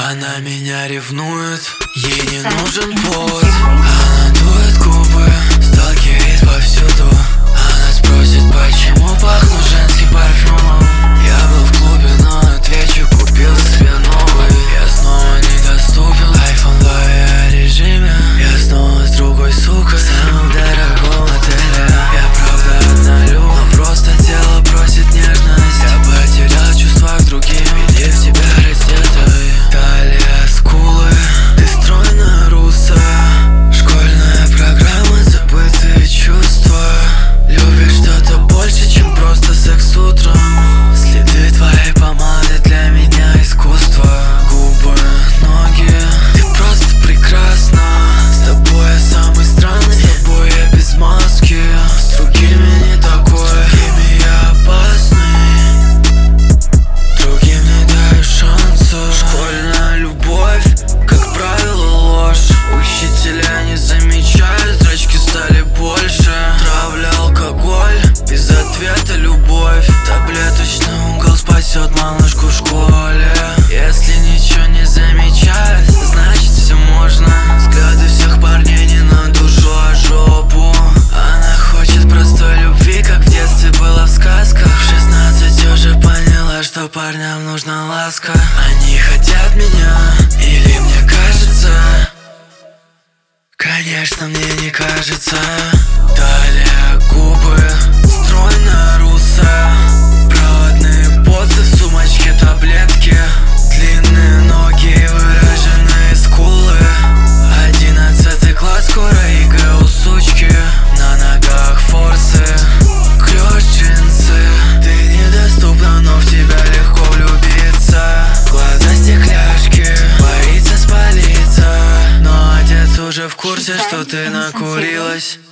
Она меня ревнует, ей не нужен повод. Она дует губы, сталкерит повсюду. Она спросит, почему пахну женским парфюмом. Я был в клубе, но отвечу, купил себе новый. Я снова недоступен, iPhone в авиарежиме. Я снова с другой сукой в самом дорогом отеле. Я правда однолюб, но просто тело просит нежность. Я потерял чувства к другим, иди в тебя раздетой. Талия, скулы, ты стройная русая. Школьная программа, забытые чувства. Любишь что-то больше, чем просто секс утром. Следы твоей помады для меня искусство. Губы, ноги, ты просто прекрасна. С тобой я самый странный, с тобой я без маски. С другими не такой, с другими я опасный. Другим не даю шанса. Школьная любовь, как правило, ложь. Учителя не замечают, зрачки стали больше. Травля, алкоголь, без ответа любовь. Таблеточный угол спасет малышку в школе. Если ничего не замечают, значит все можно. Взгляды всех парней не на душу, а жопу. Она хочет простой любви, как в детстве было в сказках. В 16 уже поняла, что парням нужна ласка. Они хотят меня, или мне кажется? Конечно, мне не кажется. Талия, губы, стройная русая. Проводные поцы в сумочке, таблетки. Длинные ноги и выраженные скулы. 11 класс, скоро ЕГЭ у сучки. На ногах форсы, клёш джинсы. Ты недоступна, но в тебя легко влюбиться. Глаза стекляшки, боится спалиться. Но отец уже в курсе, что ты накурилась.